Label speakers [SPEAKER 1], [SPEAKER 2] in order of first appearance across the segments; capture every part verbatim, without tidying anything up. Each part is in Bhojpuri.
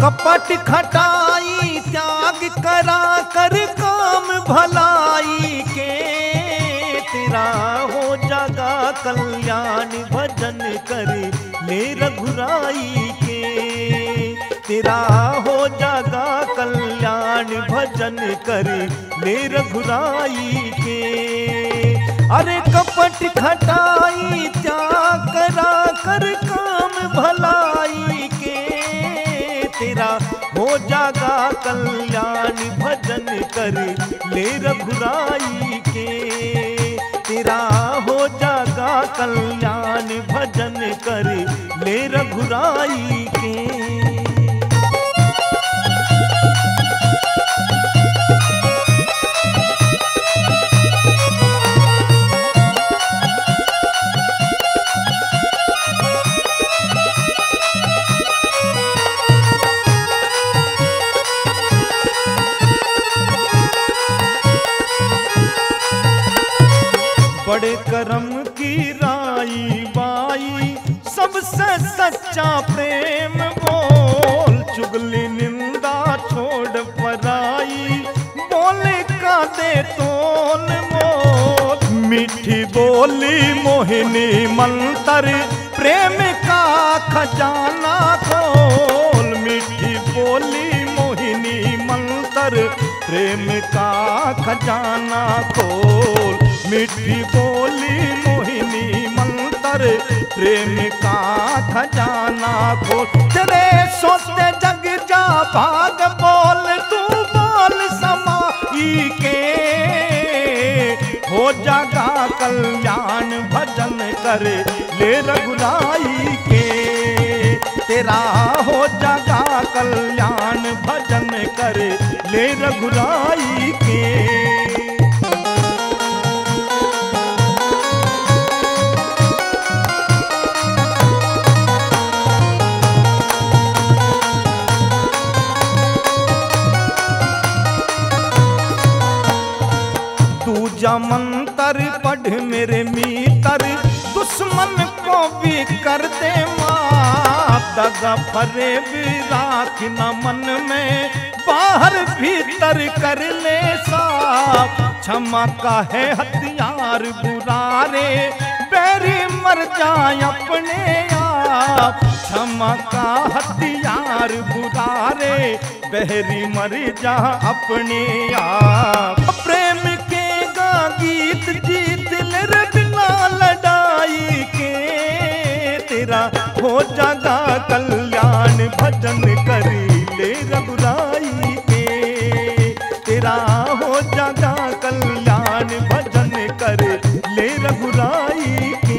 [SPEAKER 1] कपट खटाई त्याग करा कर काम भलाई के, तेरा हो जागा कल्याण भजन कर ले रघुराई के, तेरा हो जागा कल्याण भजन कर ले रघुराई के। अरे कपट खटाई त्याग करा कर काम भलाई के, तेरा हो जागा कल्याण भजन कर ले रघुराई के, तेरा हो जागा कल्याण भजन कर ले रघुराई के। बड़े करम की राई बाई सबसे सच्चा प्रेम बोल, चुगली निंदा छोड़ पराई बोले का दे तोल मोल। मीठी बोली मोहिनी मंत्र प्रेम का खजाना खोल, मीठी बोली मोहिनी मंत्र प्रेम का खजाना खोल, मीठी बोली मोहिनी मंत्र प्रेम का खजाना खोल। तेरे सोते जग जा भाग बोल तू बोल समाई के, हो जागा कल्याण भजन कर ले रघुराई के, तेरा हो जागा कल्याण भजन कर ले रघुराई के। दूजा मंत्र पढ़ मेरे मीतर दुश्मन को भी कर दे माफ, दगा फरे भी राख न मन में बाहर भीतर कर ले साफ। क्षमा का है हथियार बुरारे बैरी मर जाए अपने आप, क्षमा का हथियार बुरारे बहरी मर जा अपने आप। प्रेम के गीत जीत ले रे बिना लड़ाई के, तेरा हो जागा कल्याण भजन कर ले रघुराई के, तेरा हो जागा कल्याण भजन कर ले रघुराई के।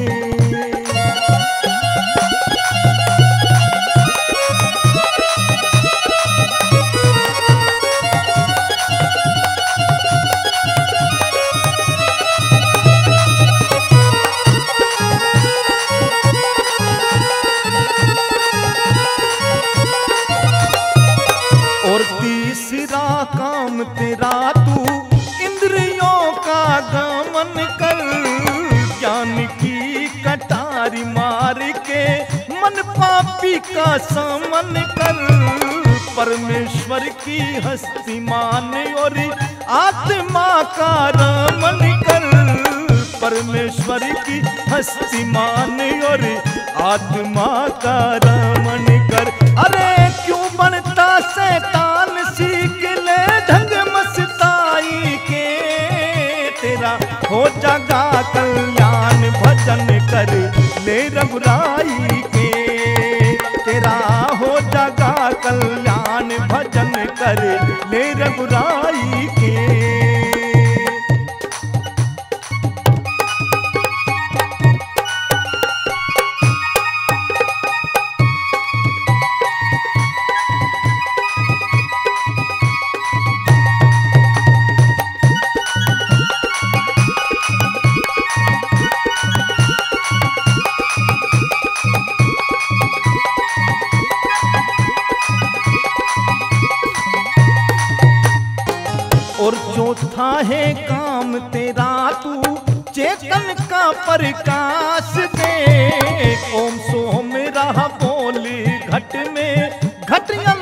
[SPEAKER 1] काम तेरा तू इंद्रियों का गमन कर, ज्ञान की कटारी मार के मन पापी का समन कर। परमेश्वर की हस्ती मान और आत्मा का रमन कर, परमेश्वर की हस्ती मान और आत्मा का रमन कर। अरे क्यों बनता शैतान सीख ले ढंग मस्ताई के, तेरा हो जागा कल्याण भजन कर ले रघुराई के, तेरा हो जागा कल्याण भजन कर ले रघुराई के। और चौथा है काम तेरा तू चेतन का प्रकाश दे, ओम सोम रहा बोली घट में घट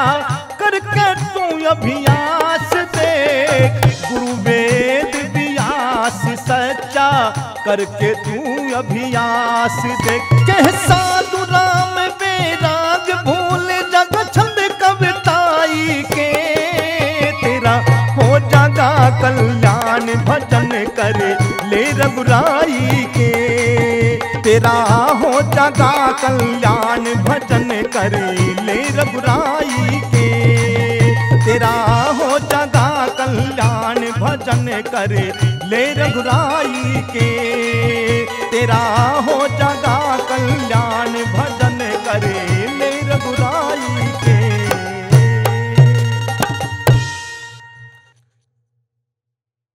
[SPEAKER 1] सच्चा करके तू अभ्यास देख। गुरु वेद व्यास सच्चा करके तू अभ्यास देख। कह साधु राम बैराग भूल जग छंद कविताई के, तेरा हो जागा कल्याण भजन करे ले रघुराई के। तेरा हो जागा कल्याण भजन करे ले रघुराई के। तेरा हो जागा कल्याण भजन करे ले रघुराई के। तेरा हो जागा कल्याण भजन करे ले रघुराई।